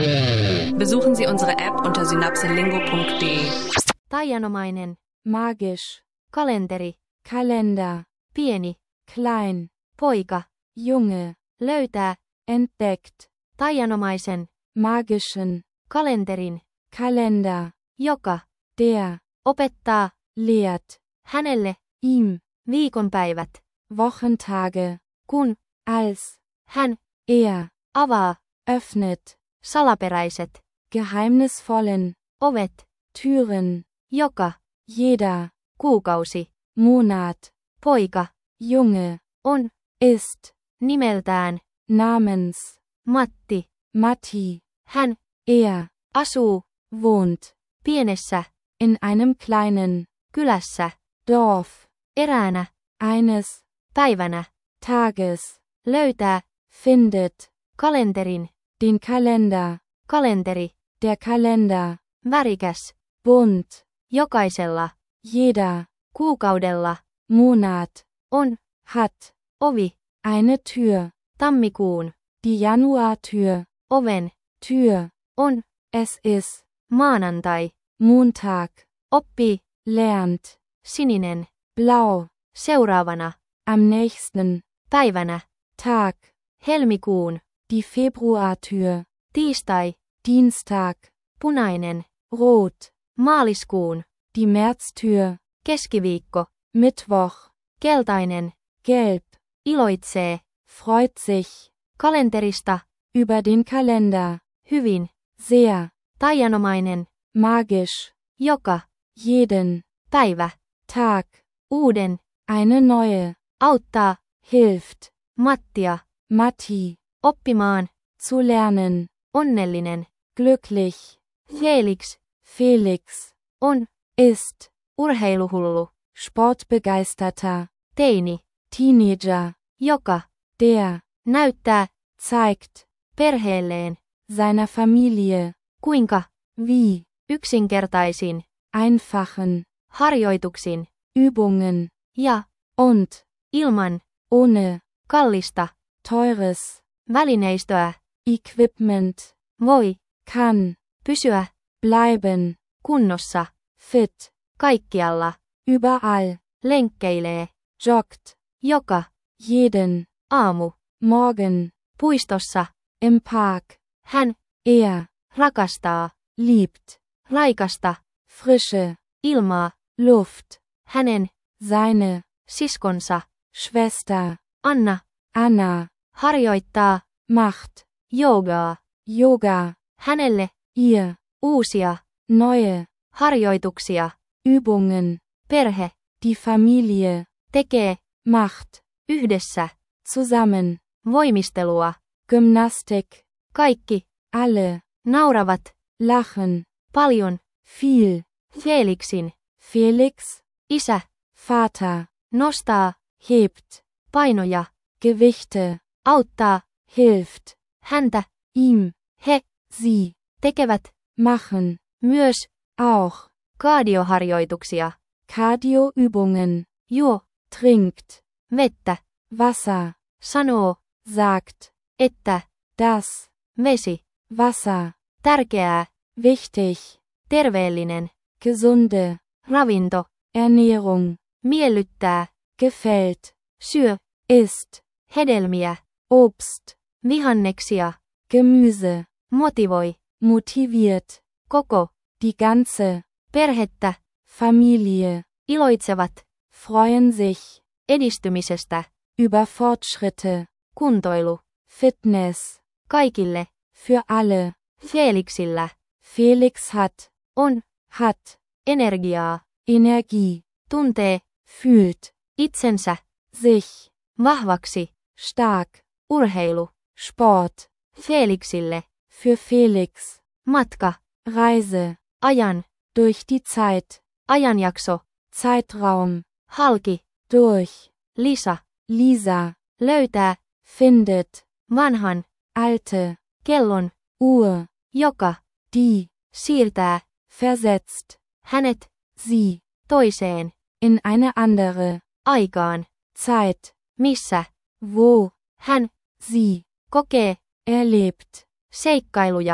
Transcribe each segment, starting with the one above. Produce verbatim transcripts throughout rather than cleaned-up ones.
Besuchen Sie unsere App unter synapselingo punkt de. Taianomainen. Magisch. Kalenteri. Kalender. Pieni. Klein. Poika. Junge. Löytää. Entdeckt. Taianomaisen. Magischen. Kalenterin. Kalender. Joka. Der. Opettaa. Lehrt. Hänelle. Ihm. Viikonpäivät. Wochentage. Kun. Als. Hän. Er. Avaa. Öffnet. Salaperäiset. Geheimnisvollen. Ovet. Türen. Joka. Jeder. Kuukausi. Monat. Poika. Junge. On. Ist. Nimeltään. Namens. Matti. Matti. Hän. Er. Asuu. Wohnt. Pienessä. In einem kleinen. Kylässä. Dorf. Eräänä. Eines. Päivänä. Tages. Löytää. Findet. Kalenterin. Den Kalender. Kalenteri. Der Kalender. Värikäs. Bunt. Jokaisella. Jeder. Kuukaudella. Monat. On. Hat. Ovi. Eine Tür. Tammikuun. Die Januartür. Oven. Tür. On. Es ist. Maanantai. Montag. Oppii. Lernt. Sininen. Blau. Seuraavana. Am nächsten. Päivänä. Tag. Helmikuun. Die Februartür. Tiistai. Dienstag. Punainen. Rot. Maaliskuun. Die Märztür. Keskiviikko. Mittwoch. Keltainen. Gelb. Iloitsee. Freut sich. Kalenterista. Über den Kalender. Hyvin. Sehr. Taianomainen. Magisch. Joka. Jeden. Päivä. Tag. Uuden. Eine neue. Auttaa. Hilft. Mattia. Matti. Oppimaan. Zu lernen. Onnellinen. Glücklich. Felix. Felix. On. Ist. Urheiluhullu. Sportbegeisterter. Teini. Teenager. Joka. Der. Näyttää. Zeigt. Perheelleen. Seiner Familie. Kuinka. Wie. Yksinkertaisin. Einfachen. Harjoituksin. Übungen. Ja. Und. Ilman. Ohne. Kallista. Teures. Välineistöä. Equipment. Voi. Kann. Pysyä. Bleiben. Kunnossa. Fit. Kaikkialla. Überall. Lenkkeilee. Joggt. Joka. Jeden. Aamu. Morgen. Puistossa. Im Park. Hän. Er. Rakastaa. Liebt. Raikasta. Frische. Ilmaa. Luft. Hänen. Seine. Siskonsa. Schwester. Anna. Anna. Harjoittaa. Macht. Joogaa. Yoga. Hänelle. Ihr. Uusia. Neue. Harjoituksia. Übungen. Perhe. Die Familie. Tekee. Macht. Yhdessä. Zusammen. Voimistelua. Gymnastik. Kaikki. Alle. Nauravat. Lachen. Paljon. Viel. Felixin. Felix. Isä. Vater. Nostaa. Hebt. Painoja. Gewichte. Auttaa. Hilft. Häntä. Ihm. He. Sie. Tekevät. Machen. Myös. Auch. Kaardioharjoituksia. Cardio-Übungen. Juo. Trinkt. Vettä. Wasser. Sanoo. Sagt. Että. Das. Vesi. Wasser. Tärkeää. Wichtig. Terveellinen. Gesunde. Ravinto. Ernährung. Miellyttää. Gefällt. Syö. Isst. Hedelmiä. Obst. Vihanneksia. Gemüse. Motivoi. Motiviert. Koko. Die ganze. Perhettä. Familie. Iloitsevat. Freuen sich. Edistymisestä. Über Fortschritte. Kuntoilu. Fitness. Kaikille. Für alle. Felixillä. Felix hat. On. Hat. Energiaa. Energie. Tuntee. Fühlt. Itsensä. Sich. Vahvaksi. Stark. Urheilu. Sport. Felixille. Für Felix. Matka. Reise. Ajan. Durch die Zeit. Ajanjakso. Zeitraum. Halki. Durch. Lisa. Lisa. Löytää. Findet. Vanhan. Alte. Kellon. Uhr. Joka. Die. Siirtää. Versetzt. Hänet. Sie. Toiseen. In eine andere. Aikaan. Zeit. Missä. Wo. Hän. Sie. Kokee. Erlebt. Seikkailuja.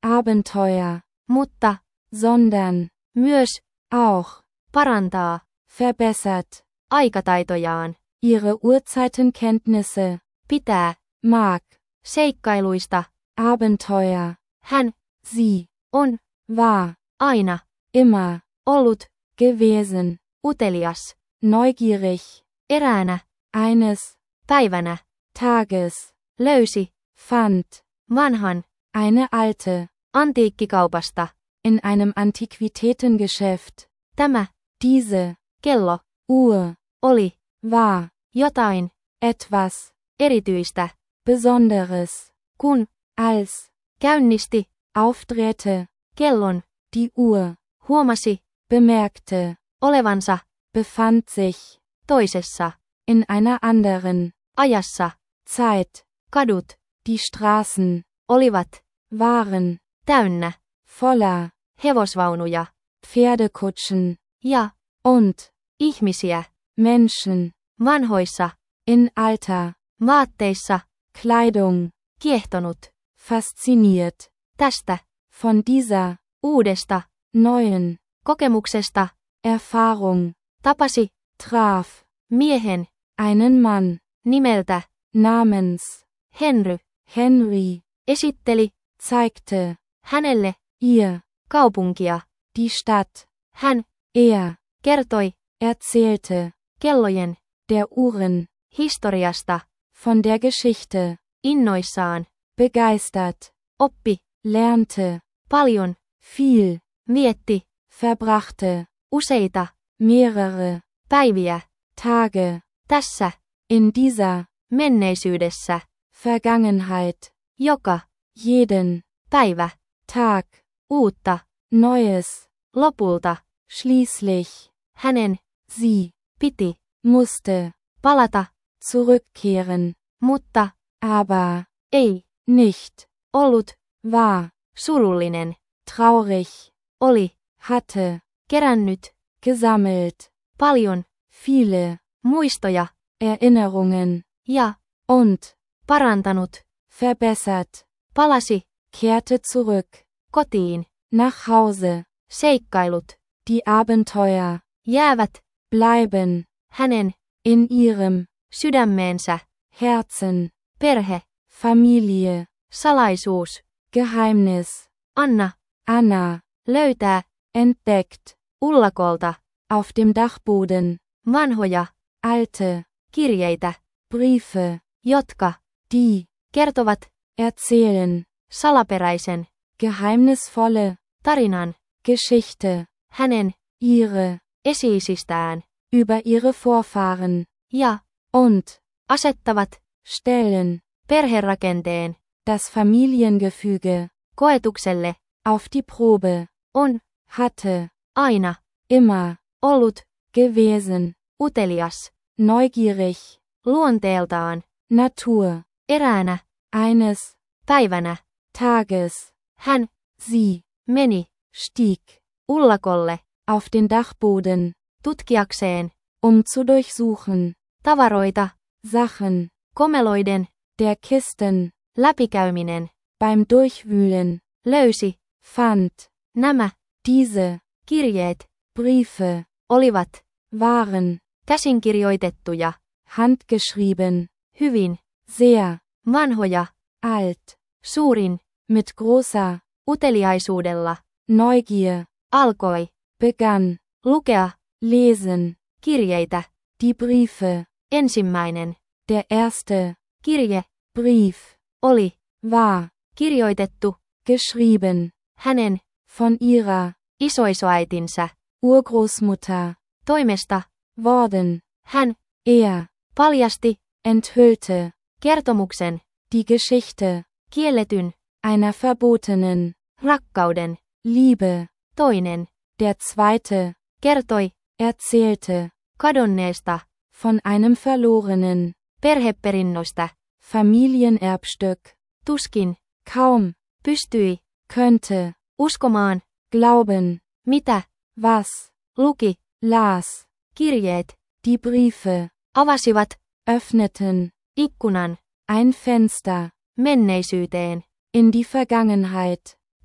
Abenteuer, mutta sondern, myös auch, parantaa verbessert, aikataitojaan, ihre Uhrzeitenkenntnisse, pitää mag, seikkailuista. Abenteuer, Hän sie, on war, aina immer, ollut gewesen, utelias. neugierig, Eräänä eines, päivänä Tages, löysi fand, vanhan eine alte, antiikkikaupasta. in einem Antiquitätengeschäft, Tämä diese, kello Uhr, oli war, jotain etwas, erityistä, Besonderes, kun als, käynnisti aufdrehte, kellon, die Uhr, huomasi bemerkte, olevansa befand sich, toisessa in einer anderen, ajassa. Zeit, Kadut die Straßen, olivat waren, täynnä voller, hevosvaunuja Pferdekutschen, ja und, ihmisiä Menschen, vanhoissa in alter, vaatteissa, Kleidung, kiehtonut fasziniert, tästä von dieser, uudesta neuen, kokemuksesta. Erfahrung, Tapasi traf, miehen einen Mann, nimeltä namens, Henry, Henry, esitteli zeigte, hänelle ihr, kaupunkia. die Stadt, Hän er, kertoi erzählte, kellojen der Uhren, historiasta von der Geschichte, innoissaan, begeistert, oppi lernte, paljon, viel, vietti verbrachte, useita mehrere, päiviä Tage, tässä in dieser, menneisyydessä, Vergangenheit, joka jeden, päivä Tag, uutta, Neues, lopulta schließlich, hänen sie, piti musste, palata, zurückkehren, mutta aber, ei nicht, ollut war, surullinen, traurig, oli hatte, kerännyt gesammelt, paljon viele, muistoja Erinnerungen, ja und, parantanut, verbessert, palasi kehrte zurück, kotiin, nach Hause, seikkailut die Abenteuer, jäävät bleiben, hänen in ihrem, sydämeensä, Herzen, perhe, Familie, salaisuus, Geheimnis, Anna Anna, löytää entdeckt, ullakolta auf dem Dachboden, vanhoja alte, kirjeitä, Briefe, jotka die, kertovat erzählen, salaperäisen geheimnisvolle, tarinan Geschichte, hänen ihre, esi-isistään über ihre Vorfahren, ja und, asettavat stellen, perherakenteen das Familiengefüge, koetukselle, auf die Probe, on hatte, aina immer, ollut gewesen, utelias, neugierig, luonteeltaan, Natur, eräänä eines, päivänä Tages, hän sie, meni stieg, ullakolle auf den Dachboden, tutkiakseen um zu durchsuchen, tavaroita, Sachen, komeloiden der Kisten, läpikäyminen, beim Durchwühlen, löysi fand, nämä diese, kirjeet Briefe, olivat waren, käsinkirjoitettuja, handgeschrieben, hyvin sehr, vanhoja, alt, suurin mit großer, uteliaisuudella Neugier, alkoi begann, lukea lesen, kirjeitä. die Briefe, Ensimmäinen der erste, kirje Brief, oli war, kirjoitettu geschrieben, hänen von ihrer, isoisoäitinsä Urgroßmutter, toimesta. worden, Hän er, paljasti enthüllte, kertomuksen die Geschichte, kielletyn einer verbotenen, rakkauden. Liebe, Toinen der zweite, kertoi erzählte, kadonneesta von einem verlorenen, perheperinnöstä. Familienerbstück, Tuskin kaum, pystyi könnte, uskomaan, glauben, mitä was, luki. las, Kirjeet die Briefe, avasivat öffneten, ikkunan ein Fenster, menneisyyteen. in die Vergangenheit,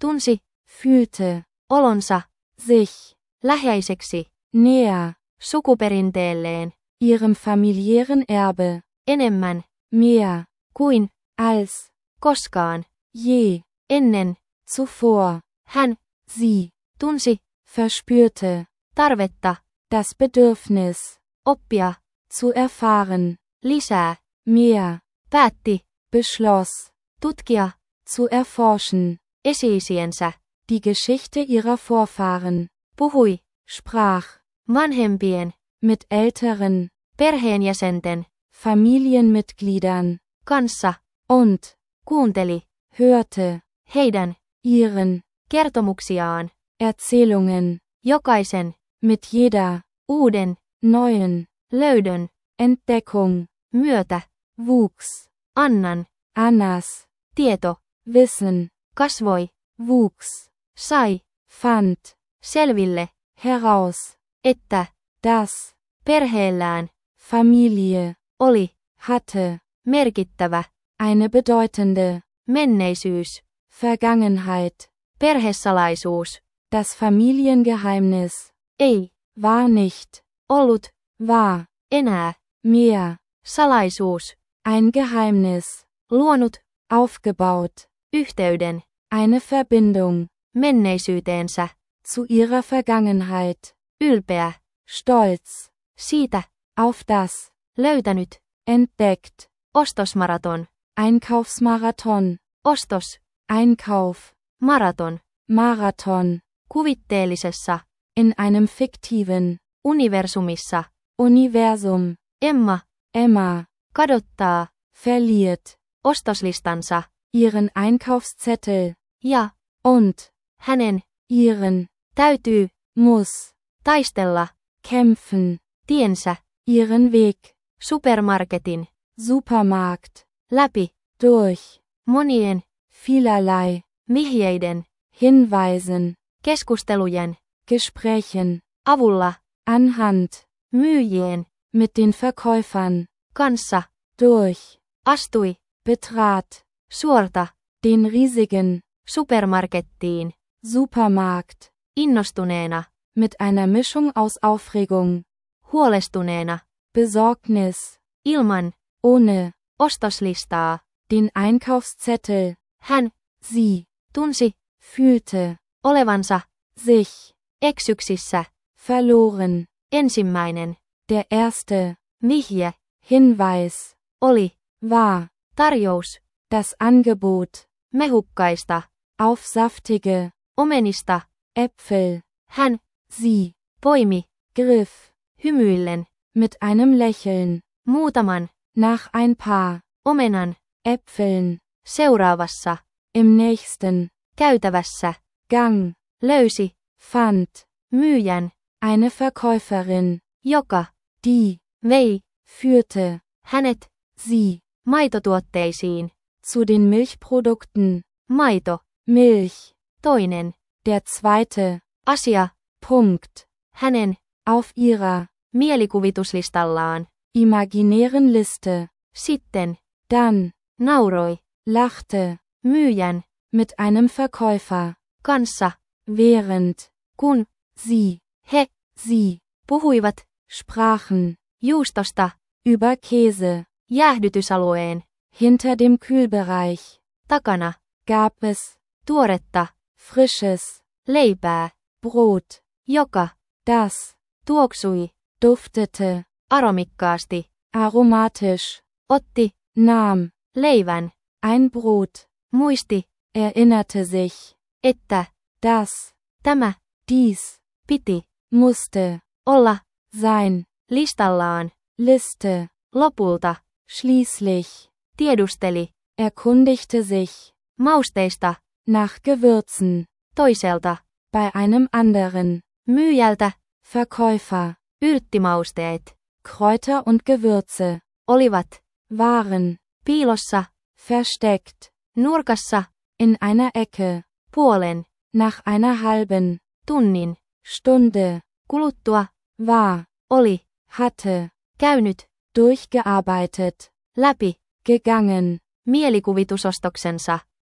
tunsi, fühlte, olonsa, sich, läheiseksi, näher, sukuperinteelleen, ihrem familiären Erbe, enemmän, mehr, kuin, als, koskaan, je, ennen, zuvor, hän, sie, tunsi, verspürte, tarvetta, das Bedürfnis, oppia, zu erfahren, lisää, mehr, päätti, beschloss, tutkia, zu erforschen, esi-isiensä, die Geschichte ihrer Vorfahren, puhui, sprach, vanhempien, mit älteren, perheenjäsenten, Familienmitgliedern, kanssa, und, kuunteli, hörte, heidän, ihren, kertomuksiaan, Erzählungen, jokaisen, mit jeder, uuden, neuen, löydön, Entdeckung, myötä, wuchs, annan, Annas, tieto, Wissen, kasvoi, wuchs, sai, fand, selville, heraus, että, das, perheellään, Familie, oli, hatte, merkittävä, eine bedeutende, menneisyys, Vergangenheit, perhesalaisuus, das Familiengeheimnis, ei, war nicht, ollut, war, enää, mehr, salaisuus, ein Geheimnis, luonut, aufgebaut, yhteyden, eine Verbindung, menneisyyteensä, zu ihrer Vergangenheit, ylpeä, stolz, siitä, auf das, löytänyt, entdeckt, ostosmaraton, Einkaufsmarathon, ostos, Einkauf, maraton, Marathon, kuvitteellisessa, in einem fiktiven, universumissa, Universum, Emma, Emma, kadottaa, verliert, ostoslistansa, ihren Einkaufszettel, ja, und, hänen, ihren, täytyy, muss, taistella, kämpfen, tiensä, ihren Weg, supermarketin, Supermarkt, läpi, durch, monien, vielerlei, vihjeiden, Hinweisen, keskustelujen, Gesprächen, avulla, anhand, myyjien, mit den Verkäufern, kanssa, durch, astui, betrat, suorta, den riesigen, supermarkettiin, Supermarkt, innostuneena, mit einer Mischung aus Aufregung, huolestuneena, Besorgnis, ilman, ohne, ostoslistaa, den Einkaufszettel, hän, sie, tunsi, fühlte, olevansa, sich, eksyksissä, verloren, ensimmäinen, der erste, vihje, Hinweis, oli, war, tarjous, das Angebot, mehukkaista, auf saftige, omenista, Äpfel, hän, sie, poimi, griff, hymyillen, mit einem Lächeln, muutaman, nach ein paar, omenan, Äpfeln, seuraavassa, im nächsten, käytävässä, Gang, löysi, fand, myyjän, eine Verkäuferin, joka, die, vei, führte, hänet, sie, maitotuotteisiin, zu den Milchprodukten, maito, Milch, toinen, der zweite, asia, Punkt, hänen, auf ihrer, mielikuvituslistallaan, imaginären Liste, sitten, dann, nauroi, lachte, myyjän, mit einem Verkäufer, kanssa, während, kun, sie, he, sie, puhuivat, sprachen, juustosta, über Käse, jäähdytysalueen, hinter dem Kühlbereich, takana, gab es, tuoretta, frisches, leipää, Brot, joka, das, tuoksui, duftete, aromikkaasti, aromatisch, otti, nahm, leivän, ein Brot, muisti, erinnerte sich, että, das, tämä, dies, piti, musste, olla, sein, listallaan, Liste, lopulta, schließlich, tiedusteli, erkundigte sich, mausteista, nach Gewürzen, toiselta, bei einem anderen, myyjältä, Verkäufer, yrttimausteet, Kräuter und Gewürze, olivat, waren, piilossa, versteckt, nurkassa, in einer Ecke, puolen, nach einer halben, tunnin, Stunde, kuluttua, war, oli, hatte, käynyt, durchgearbeitet, läpi, gegangen, mielikuvitusostoksensa,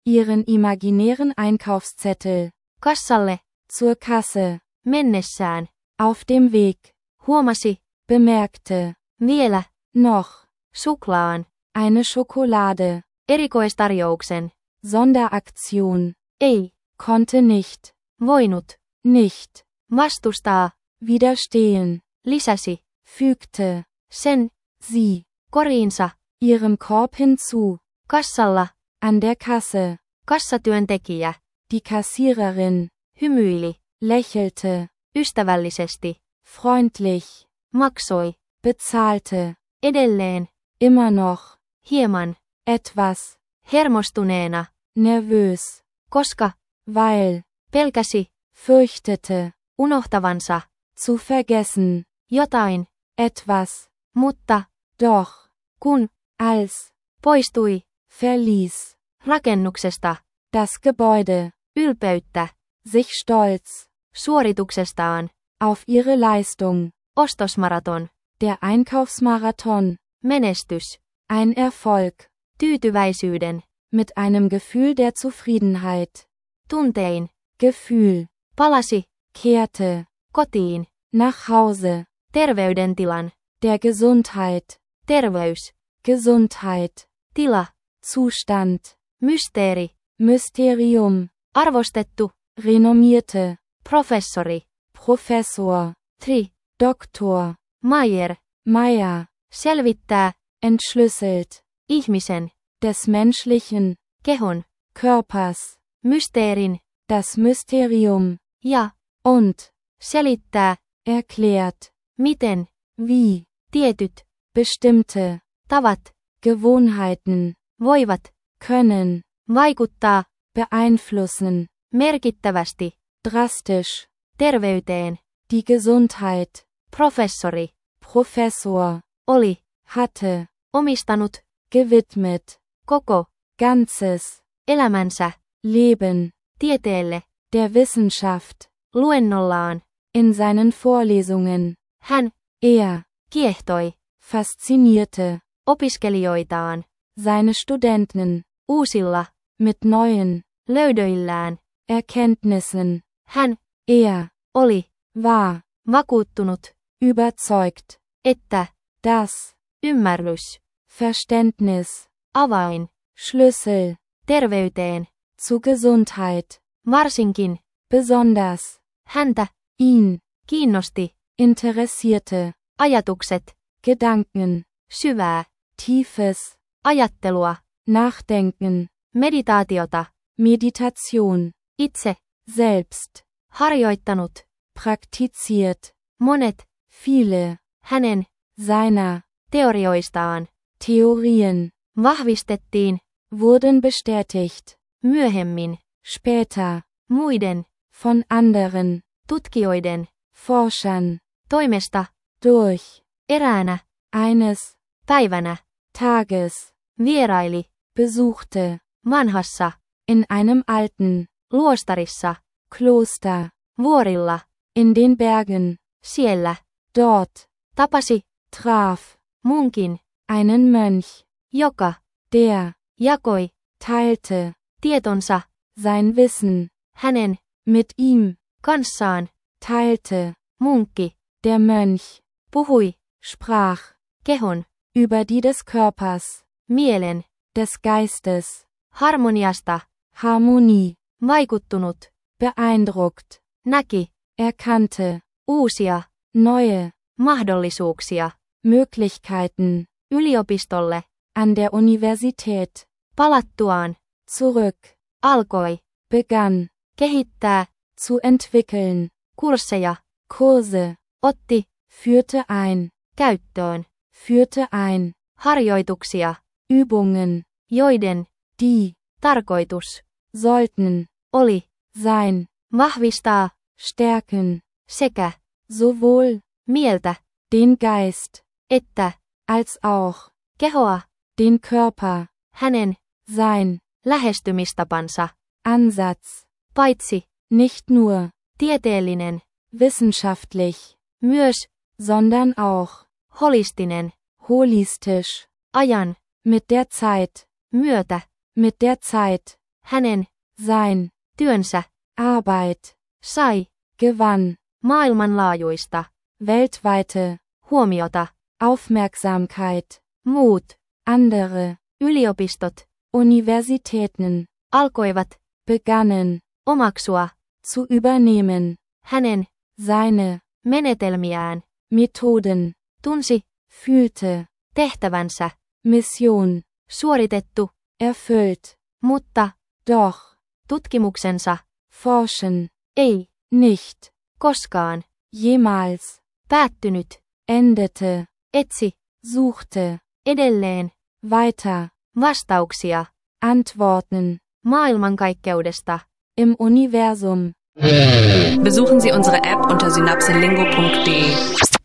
Ihren imaginären Einkaufszettel. Kassalle. Zur Kasse. Mennessään. Auf dem Weg. Huomasi. Bemerkte. Vielä. Noch. Suklaan. Eine Schokolade. Erikoistarjouksen. Sonderaktion. Ei. Konnte nicht. Voinut. Nicht. Vastustaa. Widerstehen. Lisäsi. Fügte. Sen. Sie. Koriinsa. Ihrem Korb hinzu. Kassalla. An der Kasse. Kassatyöntekijä. Die Kassiererin. Hymyili. Lächelte. Ystävällisesti. Freundlich. Maksoi. Bezahlte. Edelleen. Immer noch. Hieman. Etwas. Hermostuneena. Nervös. Koska. Weil. Pelkäsi. Fürchtete. Unohtavansa. Zu vergessen. Jotain. Etwas. Mutta. Doch. Kun. Als. Poistui. Verließ. Rakennuksesta. Das Gebäude. Ylpeyttä. Sich stolz. Suorituksestaan. Auf ihre Leistung. Ostosmaraton. Der Einkaufsmarathon. Menestys. Ein Erfolg. Tyytyväisyyden. Mit einem Gefühl der Zufriedenheit. Tuntein. Gefühl. Palasi. Kehrte. Kotiin. Nach Hause. Terveydentilan. Der Gesundheit. Terveys. Gesundheit. Tila. Zustand. Mysteeri. Mysterium. Arvostettu. Renommierte. Professori. Professor. Tri. Doktor. Mayer. Meyer. Selvittää. Entschlüsselt. Ihmisen. Des menschlichen. Kehon. Körpers. Mysteerin. Das Mysterium. Ja. Und. Selittää. Erklärt. Miten. Wie. Tietyt. Bestimmte. Tavat. Gewohnheiten. Voivat. Können. Vaikuttaa. Beeinflussen. Merkittävästi. Drastisch. Terveyteen. Die Gesundheit. Professori. Professor. Oli. Hatte. Omistanut. Gewidmet. Koko. Ganzes. Elämänsä. Leben. Tieteelle. Der Wissenschaft. Luennollaan. In seinen Vorlesungen. Hän. Er. Kiehtoi. Faszinierte. Opiskelijoitaan. Seine Studenten. Uusilla. Mit neuen. Löydöillään. Erkenntnissen. Hän. Er. Oli. War. Vakuuttunut. Überzeugt. Että. Das. Ymmärrys. Verständnis. Avain. Schlüssel. Terveyteen. Zu Gesundheit. Varsinkin. Besonders. Häntä. Ihn. Kiinnosti. Interessierte. Ajatukset. Gedanken. Syvää. Tiefes. Ajattelua. Nachdenken. Meditaatiota. Meditation. Itse. Selbst. Harjoittanut. Praktiziert. Monet. Viele. Hänen. Seiner. Teorioistaan. Theorien. Vahvistettiin. Wurden bestätigt. Myöhemmin. Später. Muiden. Von anderen. Tutkijoiden. Forschern. Toimesta. Durch. Eräänä. Eines. Päivänä. Tages. Vieraili. Besuchte. Vanhassa. In einem alten. Luostarissa. Kloster. Vuorilla. In den Bergen. Siellä. Dort. Tapasi. Traf. Munkin. Einen Mönch. Joka. Der. Jakoi. Teilte. Tietonsa. Sein Wissen. Hänen. Mit ihm. Kanssaan. Teilte. Munkki. Der Mönch. Puhui. Sprach. Kehon. Über die des Körpers. Mielen. Des Geistes. Harmoniasta. Harmonie. Vaikuttunut. Beeindruckt. Näki. Erkannte. Uusia. Neue. Mahdollisuuksia. Möglichkeiten. Yliopistolle. An der Universität. Palattuaan. Zurück. Alkoi. Begann. Kehittää. Zu entwickeln. Kursseja. Kurse. Otti. Führte ein. Käyttöön. Führte ein. Harjoituksia. Übungen. Joiden. Die. Tarkoitus. Sollten. Oli. Sein. Vahvistaa. Stärken. Sekä. Sowohl. Mieltä. Den Geist. Että. Als auch. Kehoa. Den Körper. Hänen. Sein. Lähestymistapansa. Ansatz. Paitsi. Nicht nur. Tieteellinen. Wissenschaftlich. Myös. Sondern auch. Holistinen. Holistisch. Ajan. Mit der Zeit. Myötä. Mit der Zeit. hänen, sein, työnsä, Arbeit, sai, gewann, maailmanlaajuista, weltweite, huomiota, Aufmerksamkeit, muut, andere, yliopistot, Universitäten, alkoivat, begannen, omaksua, zu übernehmen, hänen, seine, menetelmiään, Methoden, tunsi, fühlte, tehtävänsä, Mission, suoritettu, erfüllt, mutta, doch, tutkimuksensa, forschen, ei, nicht, koskaan, jemals, päättynyt, endete, etsi, suchte, edelleen, weiter, vastauksia, Antworten, maailmankaikkeudesta. im Universum. Besuchen Sie unsere App unter synapselingo punkt de.